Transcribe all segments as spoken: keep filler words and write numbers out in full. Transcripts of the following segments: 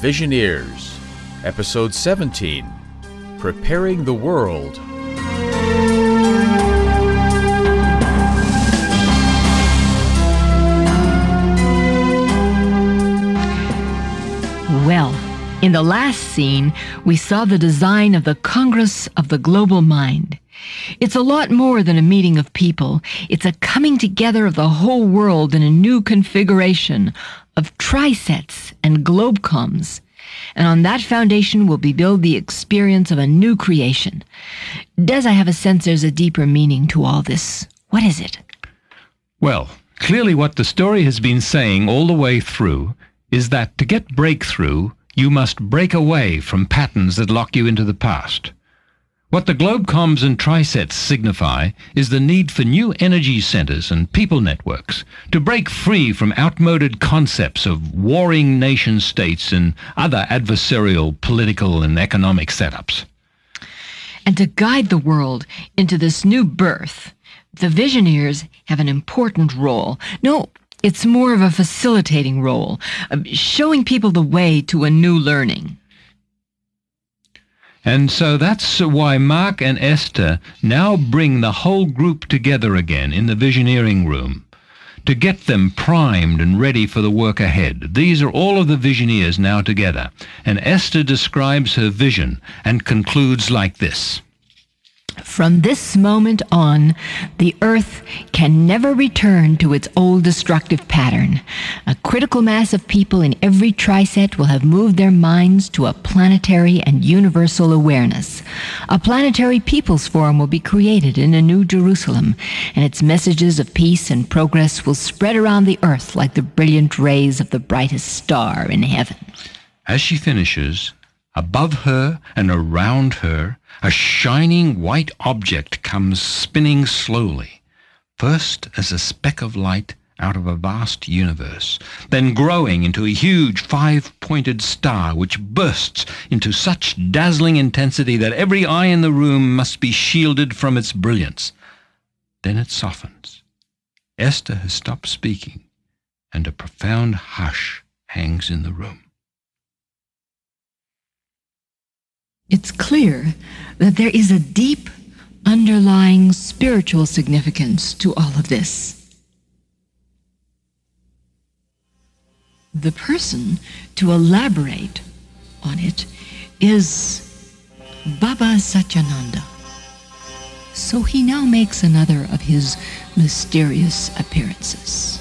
Visioneers, Episode seventeen, Preparing the World. Well, in the last scene, we saw the design of the Congress of the Global Mind. It's a lot more than a meeting of people. It's a coming together of the whole world in a new configuration of trisets and globecoms. And on that foundation will be built the experience of a new creation. Does I have a sense there's a deeper meaning to all this? What is it? Well, clearly what the story has been saying all the way through is that to get breakthrough, you must break away from patterns that lock you into the past. What the globecoms and trisets signify is the need for new energy centers and people networks to break free from outmoded concepts of warring nation-states and other adversarial political and economic setups. And to guide the world into this new birth, the Visioneers have an important role. No, it's more of a facilitating role, of showing people the way to a new learning. And so that's why Mark and Esther now bring the whole group together again in the Visioneering room to get them primed and ready for the work ahead. These are all of the Visioneers now together, and Esther describes her vision and concludes like this. From this moment on, the Earth can never return to its old destructive pattern. A critical mass of people in every triset will have moved their minds to a planetary and universal awareness. A planetary people's forum will be created in a new Jerusalem, and its messages of peace and progress will spread around the Earth like the brilliant rays of the brightest star in heaven. As she finishes, above her and around her, a shining white object comes spinning slowly, first as a speck of light out of a vast universe, then growing into a huge five-pointed star which bursts into such dazzling intensity that every eye in the room must be shielded from its brilliance. Then it softens. Esther has stopped speaking, and a profound hush hangs in the room. It's clear that there is a deep, underlying spiritual significance to all of this. The person to elaborate on it is Baba Satyananda. So he now makes another of his mysterious appearances.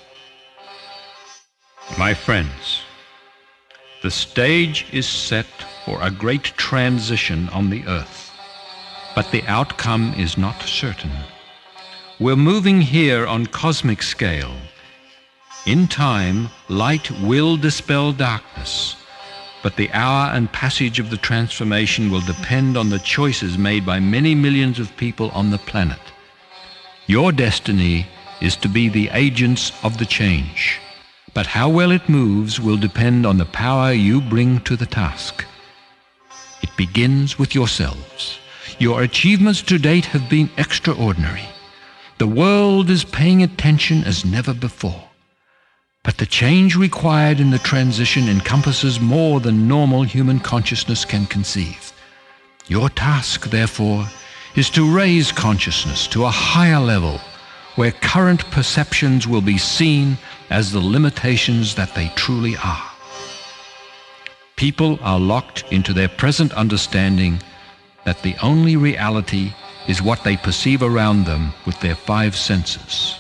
My friends, the stage is set for a great transition on the earth, but the outcome is not certain. We're moving here on cosmic scale. In time, light will dispel darkness, but the hour and passage of the transformation will depend on the choices made by many millions of people on the planet. Your destiny is to be the agents of the change, but how well it moves will depend on the power you bring to the task. It begins with yourselves. Your achievements to date have been extraordinary. The world is paying attention as never before. But the change required in the transition encompasses more than normal human consciousness can conceive. Your task, therefore, is to raise consciousness to a higher level, where current perceptions will be seen as the limitations that they truly are. People are locked into their present understanding that the only reality is what they perceive around them with their five senses.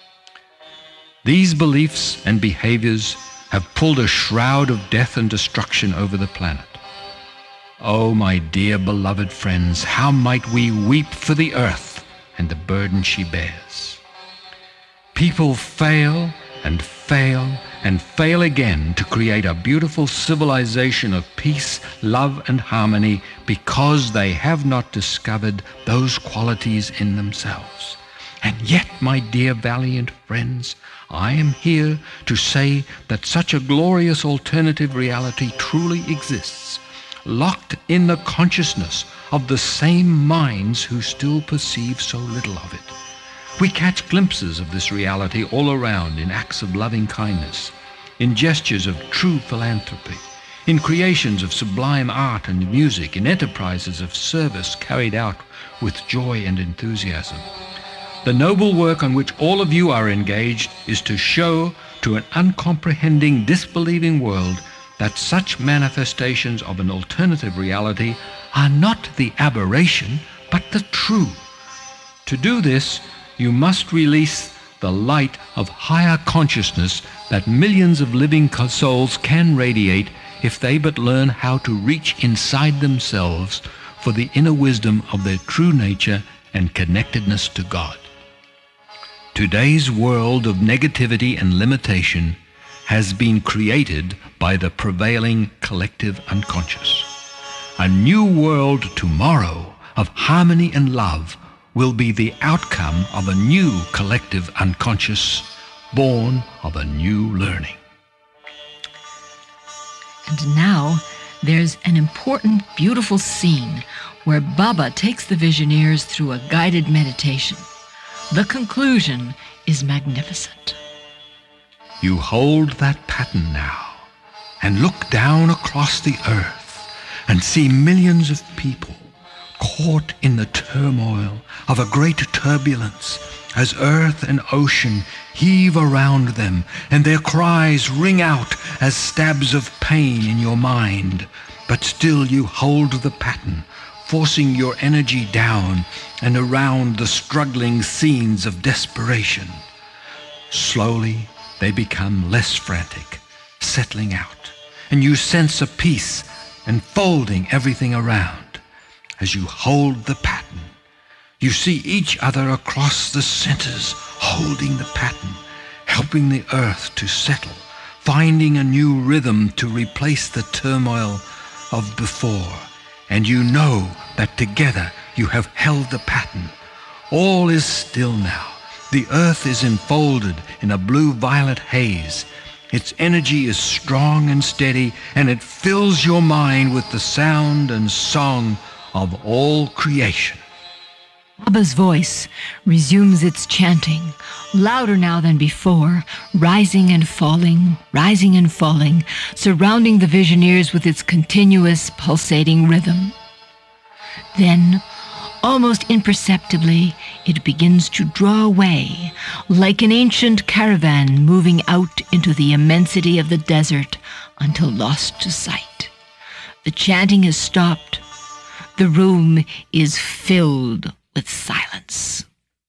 These beliefs and behaviors have pulled a shroud of death and destruction over the planet. Oh, my dear beloved friends, how might we weep for the earth and the burden she bears. People fail and fail and fail again to create a beautiful civilization of peace, love, and harmony because they have not discovered those qualities in themselves. And yet, my dear valiant friends, I am here to say that such a glorious alternative reality truly exists, locked in the consciousness of the same minds who still perceive so little of it. We catch glimpses of this reality all around in acts of loving kindness, in gestures of true philanthropy, in creations of sublime art and music, in enterprises of service carried out with joy and enthusiasm. The noble work on which all of you are engaged is to show to an uncomprehending, disbelieving world that such manifestations of an alternative reality are not the aberration, but the true. To do this, you must release the light of higher consciousness that millions of living souls can radiate if they but learn how to reach inside themselves for the inner wisdom of their true nature and connectedness to God. Today's world of negativity and limitation has been created by the prevailing collective unconscious. A new world tomorrow of harmony and love will be the outcome of a new collective unconscious, born of a new learning. And now there's an important, beautiful scene where Baba takes the Visioneers through a guided meditation. The conclusion is magnificent. You hold that pattern now and look down across the earth and see millions of people caught in the turmoil of a great turbulence as earth and ocean heave around them and their cries ring out as stabs of pain in your mind. But still you hold the pattern, forcing your energy down and around the struggling scenes of desperation. Slowly, they become less frantic, settling out, and you sense a peace enfolding everything around. As you hold the pattern, you see each other across the centers holding the pattern, helping the earth to settle, finding a new rhythm to replace the turmoil of before. And you know that together you have held the pattern. All is still now. The earth is enfolded in a blue-violet haze. Its energy is strong and steady, and it fills your mind with the sound and song of all creation. Baba's voice resumes its chanting, louder now than before, rising and falling, rising and falling, surrounding the Visioneers with its continuous pulsating rhythm. Then, almost imperceptibly, it begins to draw away, like an ancient caravan moving out into the immensity of the desert until lost to sight. The chanting has stopped. The room is filled with silence.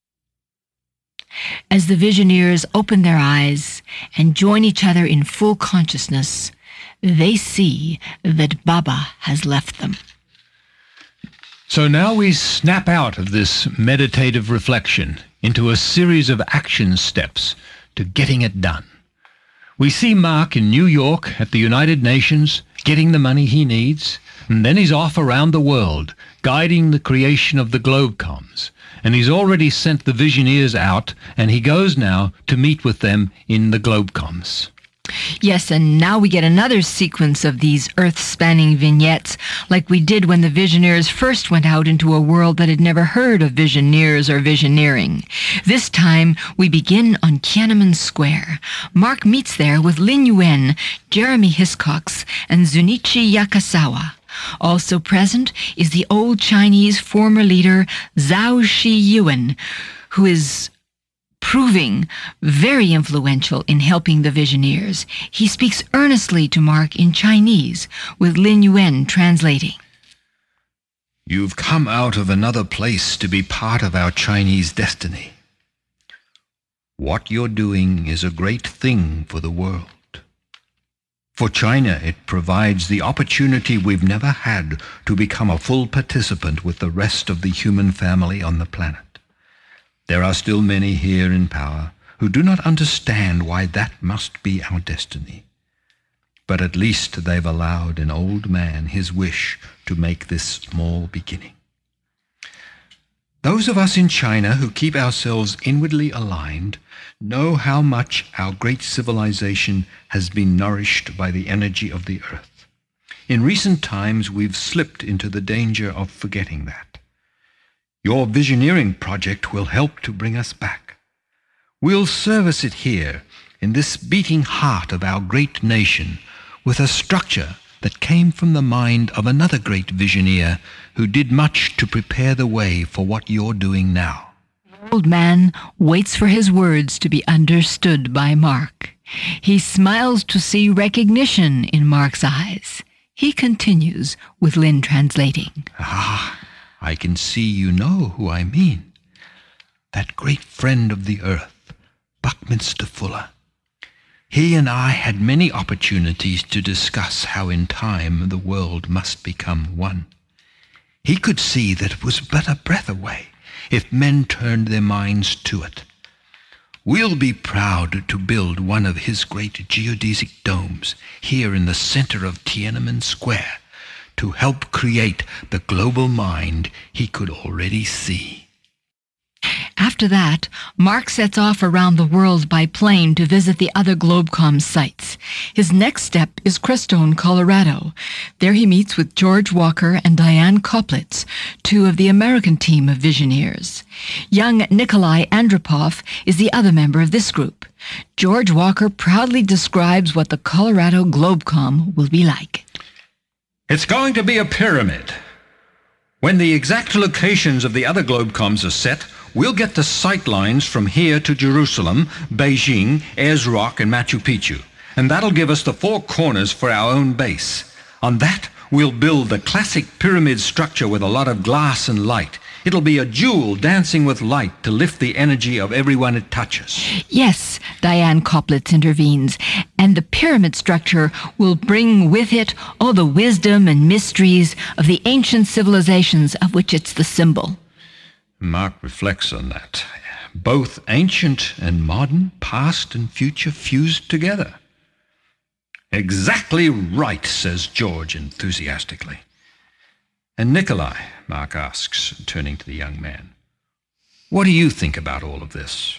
As the Visioneers open their eyes and join each other in full consciousness, they see that Baba has left them. So now we snap out of this meditative reflection into a series of action steps to getting it done. We see Mark in New York at the United Nations getting the money he needs, and then he's off around the world guiding the creation of the Globecoms. And he's already sent the Visioneers out, and he goes now to meet with them in the Globecoms. Yes, and now we get another sequence of these earth-spanning vignettes, like we did when the Visioneers first went out into a world that had never heard of Visioneers or Visioneering. This time, we begin on Tiananmen Square. Mark meets there with Lin Yuan, Jeremy Hiscox, and Zunichi Yakasawa. Also present is the old Chinese former leader Zhao Shiyuan, who is proving very influential in helping the Visioneers. He speaks earnestly to Mark in Chinese, with Lin Yuan translating. You've come out of another place to be part of our Chinese destiny. What you're doing is a great thing for the world. For China, it provides the opportunity we've never had to become a full participant with the rest of the human family on the planet. There are still many here in power who do not understand why that must be our destiny. But at least they've allowed an old man his wish to make this small beginning. Those of us in China who keep ourselves inwardly aligned know how much our great civilization has been nourished by the energy of the earth. In recent times, we've slipped into the danger of forgetting that. Your Visioneering project will help to bring us back. We'll service it here, in this beating heart of our great nation, with a structure that came from the mind of another great visioneer who did much to prepare the way for what you're doing now. The old man waits for his words to be understood by Mark. He smiles to see recognition in Mark's eyes. He continues, with Lynn translating. Ah, I can see you know who I mean. That great friend of the earth, Buckminster Fuller. He and I had many opportunities to discuss how in time the world must become one. He could see that it was but a breath away if men turned their minds to it. We'll be proud to build one of his great geodesic domes here in the center of Tiananmen Square to help create the global mind he could already see. After that, Mark sets off around the world by plane to visit the other Globecom sites. His next step is Crestone, Colorado. There he meets with George Walker and Diane Koplitz, two of the American team of Visioneers. Young Nikolai Andropov is the other member of this group. George Walker proudly describes what the Colorado Globecom will be like. It's going to be a pyramid. When the exact locations of the other Globecoms are set, we'll get the sight lines from here to Jerusalem, Beijing, Ayers Rock, and Machu Picchu. And that'll give us the four corners for our own base. On that, we'll build the classic pyramid structure with a lot of glass and light. It'll be a jewel dancing with light to lift the energy of everyone it touches. Yes, Diane Koplitz intervenes, and the pyramid structure will bring with it all the wisdom and mysteries of the ancient civilizations of which it's the symbol. Mark reflects on that. Both ancient and modern, past and future fused together. Exactly right, says George enthusiastically. And Nikolai, Mark asks, turning to the young man, what do you think about all of this?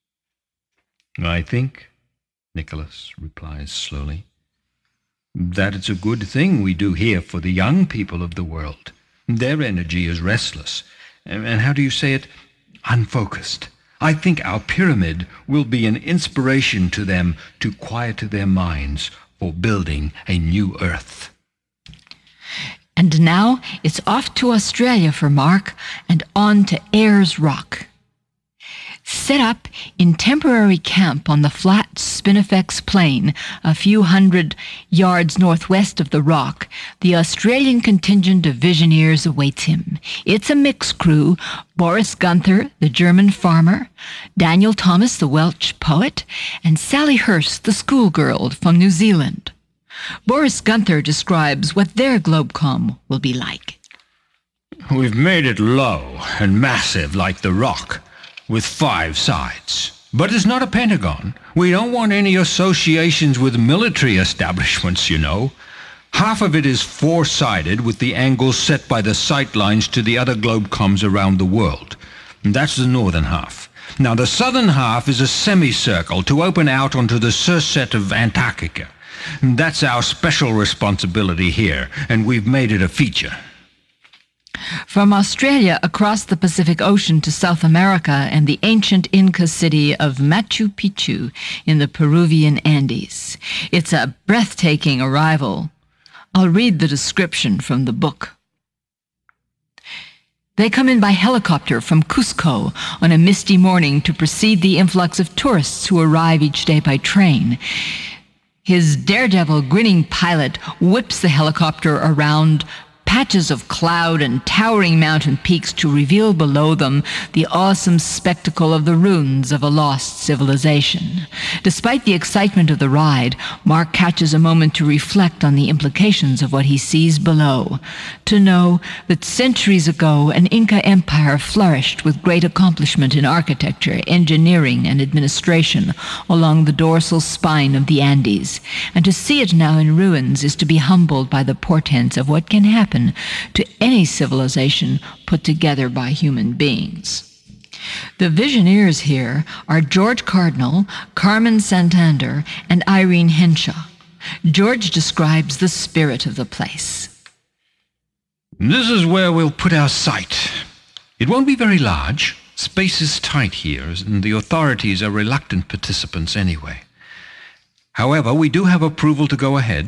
I think, Nicholas replies slowly, that it's a good thing we do here for the young people of the world. Their energy is restless, and how do you say it? Unfocused. I think our pyramid will be an inspiration to them to quiet their minds for building a new earth. And now it's off to Australia for Mark and on to Ayers Rock. Set up in temporary camp on the flat Spinifex Plain, a few hundred yards northwest of the rock, the Australian contingent of Visioneers awaits him. It's a mixed crew: Boris Gunther, the German farmer, Daniel Thomas, the Welsh poet, and Sally Hurst, the schoolgirl from New Zealand. Boris Gunther describes what their Globecom will be like. We've made it low and massive like the rock, with five sides. But it's not a pentagon. We don't want any associations with military establishments, you know. Half of it is four-sided with the angles set by the sight lines to the other Globecoms around the world. And that's the northern half. Now, the southern half is a semicircle to open out onto the surset of Antarctica. That's our special responsibility here, and we've made it a feature. From Australia across the Pacific Ocean to South America and the ancient Inca city of Machu Picchu in the Peruvian Andes. It's a breathtaking arrival. I'll read the description from the book. They come in by helicopter from Cusco on a misty morning to precede the influx of tourists who arrive each day by train. His daredevil, grinning pilot whips the helicopter around patches of cloud and towering mountain peaks to reveal below them the awesome spectacle of the ruins of a lost civilization. Despite the excitement of the ride, Mark catches a moment to reflect on the implications of what he sees below. To know that centuries ago an Inca empire flourished with great accomplishment in architecture, engineering, and administration along the dorsal spine of the Andes, and to see it now in ruins is to be humbled by the portents of what can happen to any civilization put together by human beings. The Visioneers here are George Cardinal, Carmen Santander, and Irene Henshaw. George describes the spirit of the place. This is where we'll put our site. It won't be very large. Space is tight here, and the authorities are reluctant participants anyway. However, we do have approval to go ahead.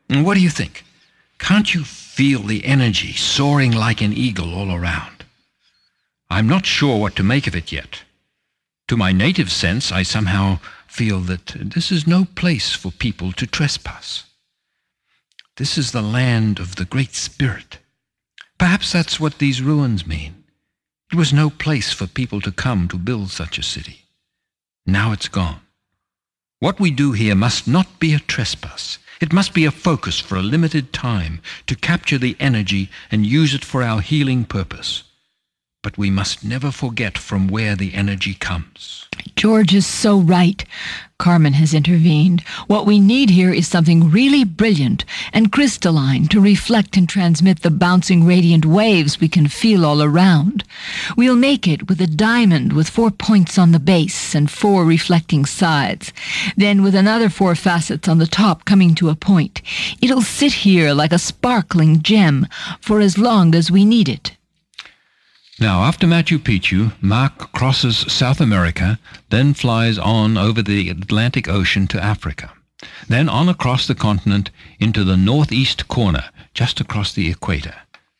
And what do you think? Can't you feel the energy soaring like an eagle all around? I'm not sure what to make of it yet. To my native sense, I somehow feel that this is no place for people to trespass. This is the land of the Great Spirit. Perhaps that's what these ruins mean. It was no place for people to come to build such a city. Now it's gone. What we do here must not be a trespass. It must be a focus for a limited time to capture the energy and use it for our healing purpose. But we must never forget from where the energy comes. George is so right. Carmen has intervened. What we need here is something really brilliant and crystalline to reflect and transmit the bouncing radiant waves we can feel all around. We'll make it with a diamond with four points on the base and four reflecting sides. Then with another four facets on the top coming to a point. It'll sit here like a sparkling gem for as long as we need it. Now, after Machu Picchu, Mark crosses South America, then flies on over the Atlantic Ocean to Africa, then on across the continent into the northeast corner, just across the equator.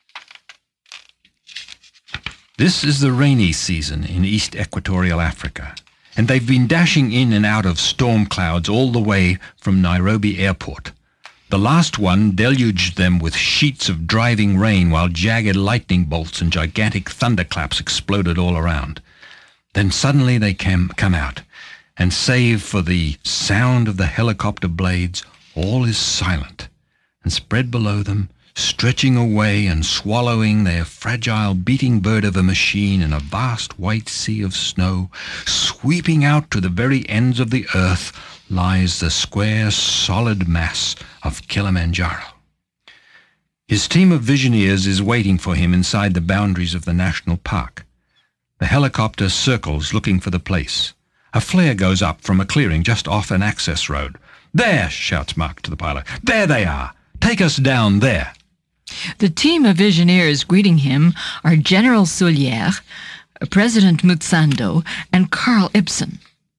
This is the rainy season in East Equatorial Africa, and they've been dashing in and out of storm clouds all the way from Nairobi Airport. The last one deluged them with sheets of driving rain while jagged lightning bolts and gigantic thunderclaps exploded all around. Then suddenly they came, come out, and save for the sound of the helicopter blades, all is silent, and spread below them, stretching away and swallowing their fragile beating bird of a machine in a vast white sea of snow, sweeping out to the very ends of the earth, lies the square, solid mass of Kilimanjaro. His team of visioneers is waiting for him inside the boundaries of the national park. The helicopter circles looking for the place. A flare goes up from a clearing just off an access road. "There!" shouts Mark to the pilot. "There they are! Take us down there!" The team of visioneers greeting him are General Soulière, President Mutsando, and Carl Ibsen.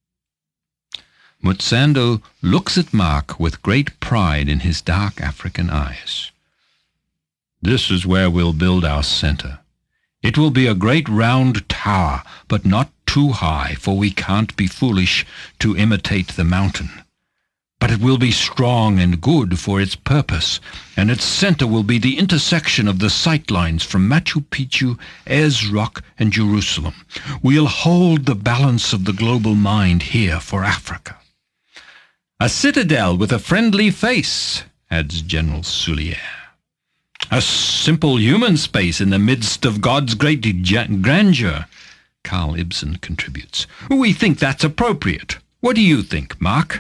Mutsando looks at Mark with great pride in his dark African eyes. "This is where we'll build our center. It will be a great round tower, but not too high, for we can't be foolish to imitate the mountain. But it will be strong and good for its purpose, and its center will be the intersection of the sightlines from Machu Picchu, Ayers Rock, and Jerusalem. We'll hold the balance of the global mind here for Africa." "A citadel with a friendly face," adds General Soulière. "A simple human space in the midst of God's great grandeur," Carl Ibsen contributes. "We think that's appropriate. What do you think, Mark?"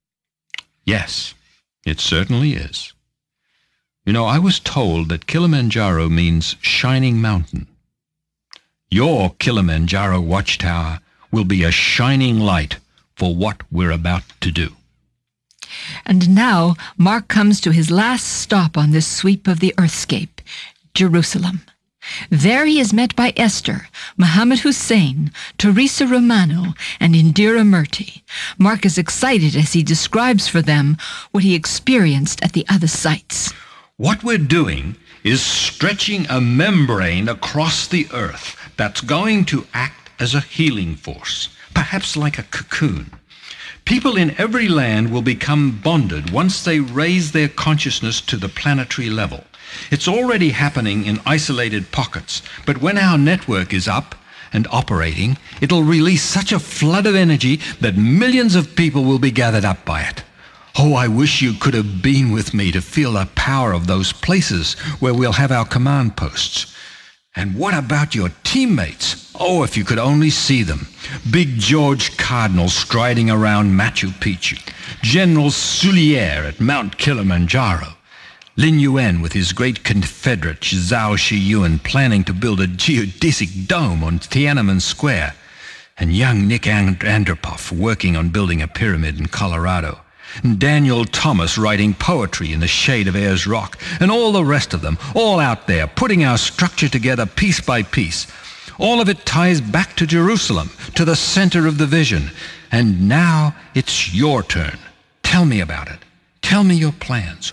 Yes, it certainly is. You know, I was told that Kilimanjaro means shining mountain. Your Kilimanjaro watchtower will be a shining light for what we're about to do. And now Mark comes to his last stop on this sweep of the earthscape, Jerusalem. There he is met by Esther, Mohammed Hussein, Teresa Romano, and Indira Murti. Mark is excited as he describes for them what he experienced at the other sites. What we're doing is stretching a membrane across the earth that's going to act as a healing force, perhaps like a cocoon. People in every land will become bonded once they raise their consciousness to the planetary level. It's already happening in isolated pockets, but when our network is up and operating, it'll release such a flood of energy that millions of people will be gathered up by it. Oh, I wish you could have been with me to feel the power of those places where we'll have our command posts. And what about your teammates? Oh, if you could only see them. Big George Cardinal striding around Machu Picchu. General Soulière at Mount Kilimanjaro. Lin Yuan with his great confederate Zhao Shiyuan planning to build a geodesic dome on Tiananmen Square. And young Nick Andropov working on building a pyramid in Colorado. And Daniel Thomas writing poetry in the shade of Ayers Rock. And all the rest of them, all out there, putting our structure together piece by piece. All of it ties back to Jerusalem, to the center of the vision. And now it's your turn. Tell me about it. Tell me your plans.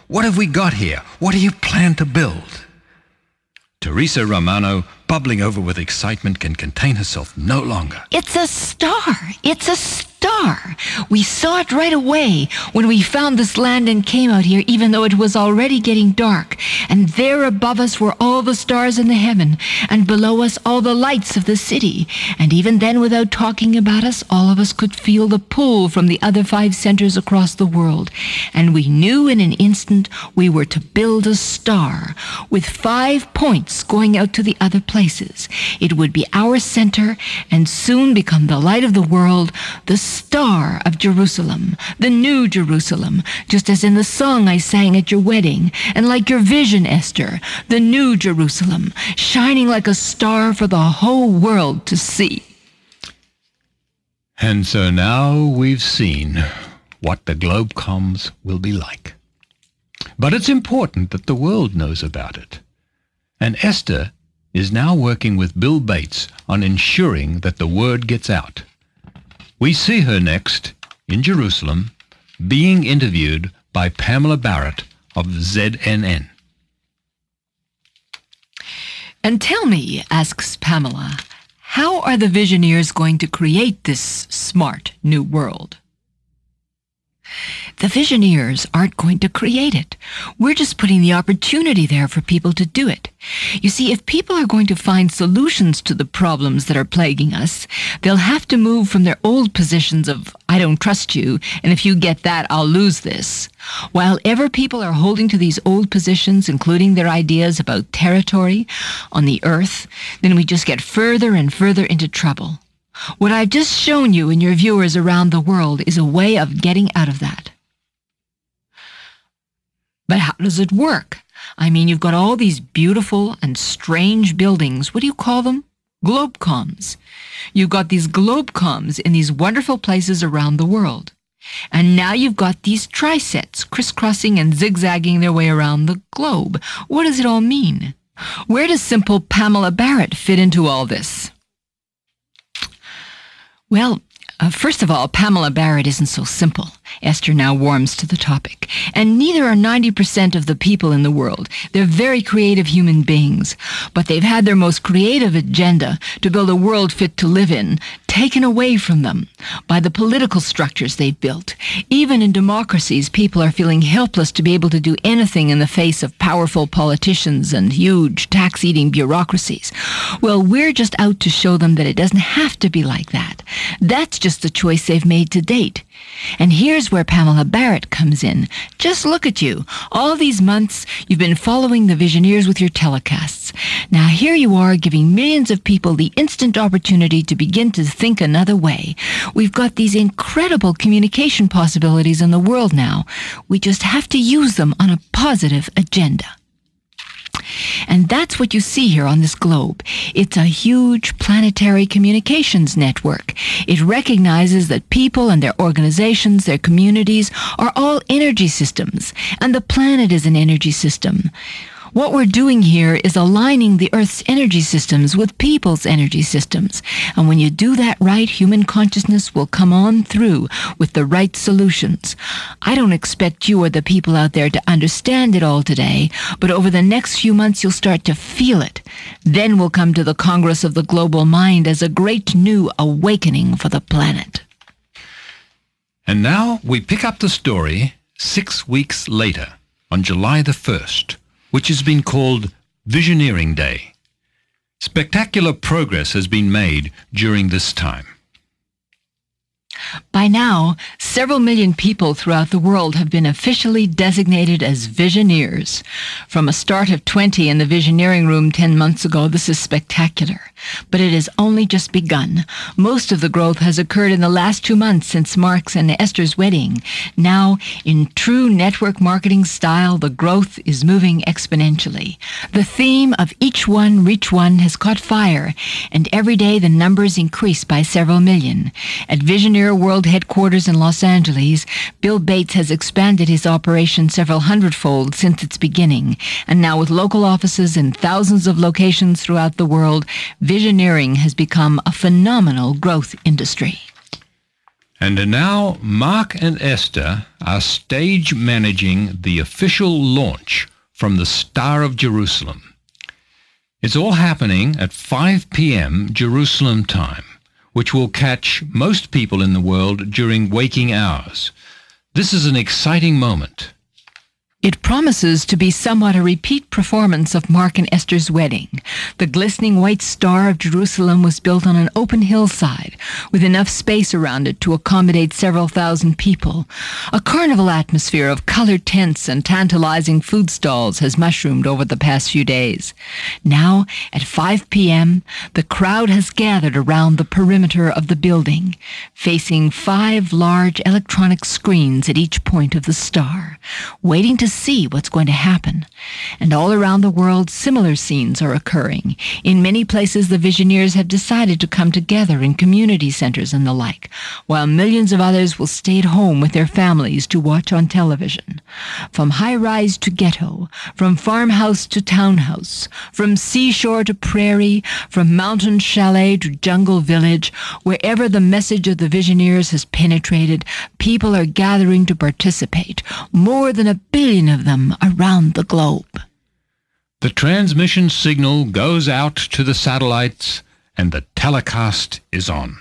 What have we got here? What do you plan to build? Teresa Romano, bubbling over with excitement, can contain herself no longer. It's a star. It's a star. We saw it right away when we found this land and came out here, even though it was already getting dark. And there above us were all the stars in the heaven, and below us all the lights of the city. And even then, without talking about us, all of us could feel the pull from the other five centers across the world. And we knew in an instant we were to build a star with five points going out to the other places. It would be our center and soon become the light of the world, the star of Jerusalem, the new Jerusalem, just as in the song I sang at your wedding, and like your vision, Esther, the new Jerusalem, shining like a star for the whole world to see. And so now we've seen what the Globecoms will be like. But it's important that the world knows about it. And Esther is now working with Bill Bates on ensuring that the word gets out. We see her next in Jerusalem being interviewed by Pamela Barrett of Z N N. And tell me, asks Pamela, how are the Visioneers going to create this smart new world? The Visioneers aren't going to create it. We're just putting the opportunity there for people to do it. You see, if people are going to find solutions to the problems that are plaguing us, they'll have to move from their old positions of, I don't trust you, and if you get that, I'll lose this. While ever people are holding to these old positions, including their ideas about territory on the earth, then we just get further and further into trouble. What I've just shown you and your viewers around the world is a way of getting out of that. But how does it work? I mean, you've got all these beautiful and strange buildings. What do you call them? Globecoms. You've got these Globecoms in these wonderful places around the world. And now you've got these trisets crisscrossing and zigzagging their way around the globe. What does it all mean? Where does simple Pamela Barrett fit into all this? Well, uh, first of all, Pamela Barrett isn't so simple. Esther now warms to the topic. And neither are ninety percent of the people in the world. They're very creative human beings. But they've had their most creative agenda to build a world fit to live in taken away from them by the political structures they've built. Even in democracies, people are feeling helpless to be able to do anything in the face of powerful politicians and huge tax-eating bureaucracies. Well, we're just out to show them that it doesn't have to be like that. That's just the choice they've made to date. And here's where Pamela Barrett comes in. Just look at you. All these months, you've been following the Visioneers with your telecasts. Now here you are giving millions of people the instant opportunity to begin to think another way. We've got these incredible communication possibilities in the world now. We just have to use them on a positive agenda. And that's what you see here on this globe. It's a huge planetary communications network. It recognizes that people and their organizations, their communities, are all energy systems, and the planet is an energy system. What we're doing here is aligning the Earth's energy systems with people's energy systems. And when you do that right, human consciousness will come on through with the right solutions. I don't expect you or the people out there to understand it all today, but over the next few months you'll start to feel it. Then we'll come to the Congress of the Global Mind as a great new awakening for the planet. And now we pick up the story six weeks later, on July the first, which has been called Visioneering Day. Spectacular progress has been made during this time. By now, several million people throughout the world have been officially designated as Visioneers. From a start of twenty in the Visioneering room ten months ago, this is spectacular. But it has only just begun. Most of the growth has occurred in the last two months since Mark's and Esther's wedding. Now, in true network marketing style, the growth is moving exponentially. The theme of each one reach one has caught fire, and every day the numbers increase by several million. At Visioneer World Headquarters in Los Angeles, Bill Bates has expanded his operation several hundredfold since its beginning, and now with local offices in thousands of locations throughout the world, Visioneering has become a phenomenal growth industry. And now Mark and Esther are stage managing the official launch from the Star of Jerusalem. It's all happening at five p.m. Jerusalem time, which will catch most people in the world during waking hours. This is an exciting moment. It promises to be somewhat a repeat performance of Mark and Esther's wedding. The glistening white Star of Jerusalem was built on an open hillside with enough space around it to accommodate several thousand people. A carnival atmosphere of colored tents and tantalizing food stalls has mushroomed over the past few days. Now, at five p.m., the crowd has gathered around the perimeter of the building, facing five large electronic screens at each point of the star, waiting to see what's going to happen. And all around the world, similar scenes are occurring. In many places, the Visioneers have decided to come together in community centers and the like, while millions of others will stay at home with their families to watch on television. From high-rise to ghetto, from farmhouse to townhouse, from seashore to prairie, from mountain chalet to jungle village, wherever the message of the Visioneers has penetrated, people are gathering to participate, more than a billion of them around the globe. The transmission signal goes out to the satellites and the telecast is on.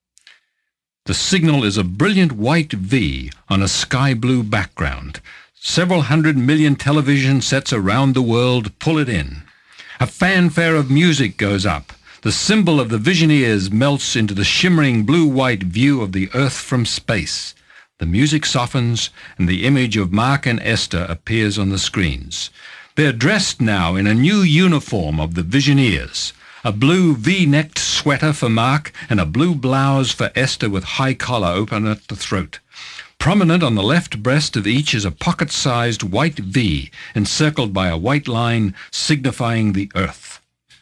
The signal is a brilliant white V on a sky blue background. Several hundred million television sets around the world pull it in. A fanfare of music goes up. The symbol of the Visioneers melts into the shimmering blue-white view of the Earth from space. The music softens, and the image of Mark and Esther appears on the screens. They're dressed now in a new uniform of the Visioneers, a blue V-necked sweater for Mark and a blue blouse for Esther with high collar open at the throat. Prominent on the left breast of each is a pocket-sized white V, encircled by a white line signifying the Earth.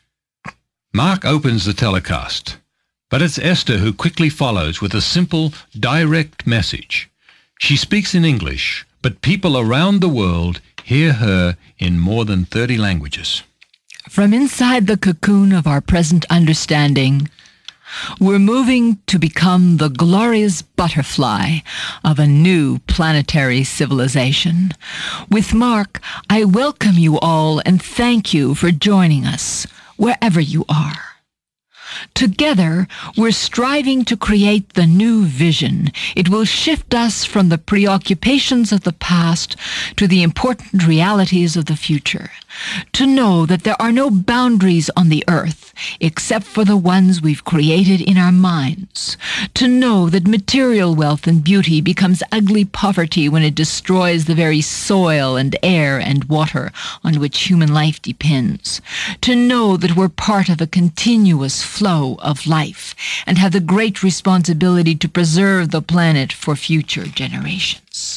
Mark opens the telecast, but it's Esther who quickly follows with a simple, direct message. She speaks in English, but people around the world hear her in more than thirty languages. From inside the cocoon of our present understanding, we're moving to become the glorious butterfly of a new planetary civilization. With Mark, I welcome you all and thank you for joining us, wherever you are. Together, we're striving to create the new vision. It will shift us from the preoccupations of the past to the important realities of the future. To know that there are no boundaries on the earth except for the ones we've created in our minds. To know that material wealth and beauty becomes ugly poverty when it destroys the very soil and air and water on which human life depends. To know that we're part of a continuous flow of life and have the great responsibility to preserve the planet for future generations.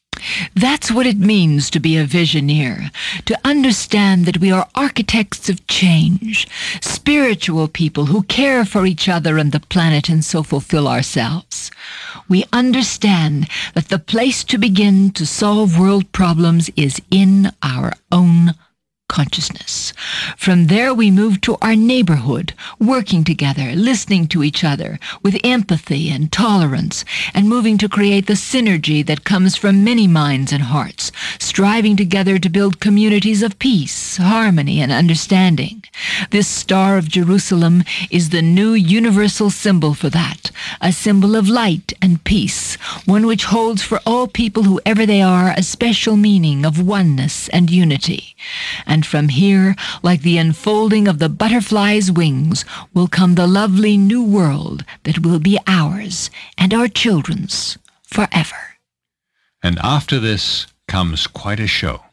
That's what it means to be a Visioneer, to understand that we are architects of change, spiritual people who care for each other and the planet and so fulfill ourselves. We understand that the place to begin to solve world problems is in our own consciousness. From there we move to our neighborhood, working together, listening to each other with empathy and tolerance, and moving to create the synergy that comes from many minds and hearts, striving together to build communities of peace, harmony, and understanding. This Star of Jerusalem is the new universal symbol for that, a symbol of light and peace, one which holds for all people, whoever they are, a special meaning of oneness and unity. And from here, like the unfolding of the butterfly's wings, will come the lovely new world that will be ours and our children's forever. And after this comes quite a show.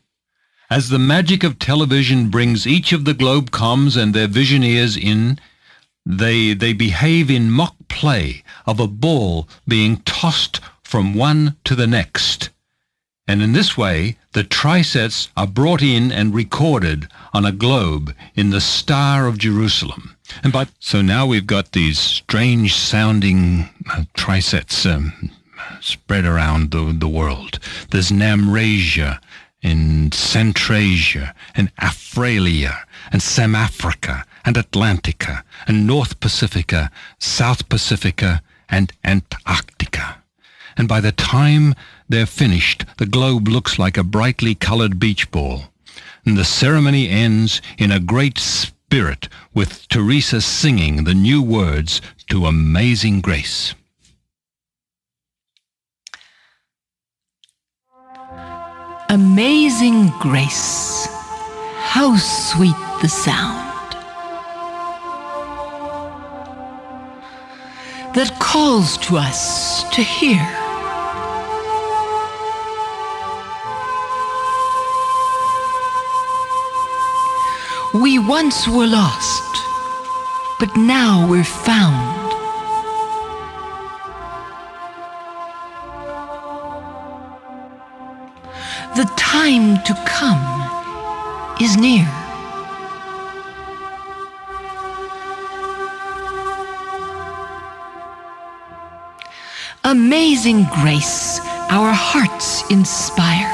As the magic of television brings each of the Globecoms and their Visioneers in, they, they behave in mock play of a ball being tossed from one to the next. And in this way, the trisets are brought in and recorded on a globe in the Star of Jerusalem. And by, so now we've got these strange-sounding uh, trisets um, spread around the, the world. There's Namrasia, in Centrasia, and Afralia, and Samafrica, and Atlantica, and North Pacifica, South Pacifica, and Antarctica. And by the time they're finished, the globe looks like a brightly colored beach ball. And the ceremony ends in a great spirit with Teresa singing the new words to Amazing Grace. Amazing Grace, how sweet the sound that calls to us to hear. We once were lost, but now we're found. The time to come is near. Amazing Grace, our hearts inspire.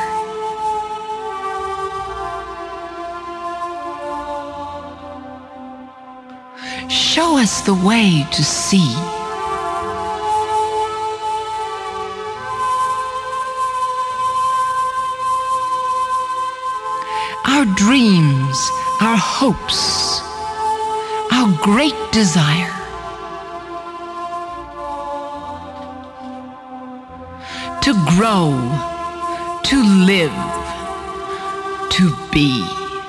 Show us the way to see. Our dreams, our hopes, our great desire. To grow, to live, to be.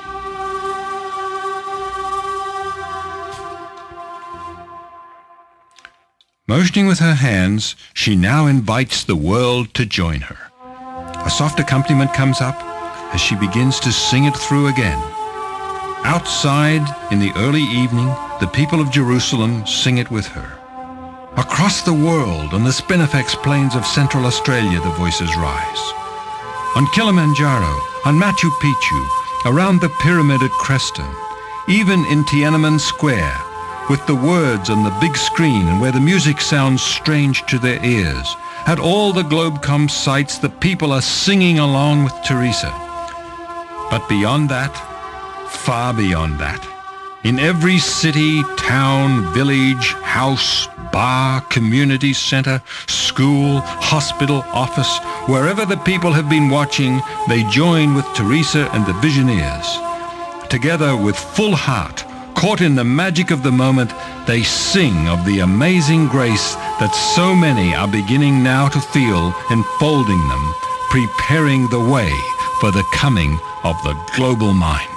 Motioning with her hands, she now invites the world to join her. A soft accompaniment comes up as she begins to sing it through again. Outside, in the early evening, the people of Jerusalem sing it with her. Across the world, on the Spinifex plains of Central Australia, the voices rise. On Kilimanjaro, on Machu Picchu, around the pyramid at Creston, even in Tiananmen Square, with the words on the big screen and where the music sounds strange to their ears. At all the Globecom sites, the people are singing along with Teresa. But beyond that, far beyond that, in every city, town, village, house, bar, community center, school, hospital, office, wherever the people have been watching, they join with Teresa and the Visioneers. Together with full heart, caught in the magic of the moment, they sing of the amazing grace that so many are beginning now to feel enfolding them, preparing the way for the coming of the global mind.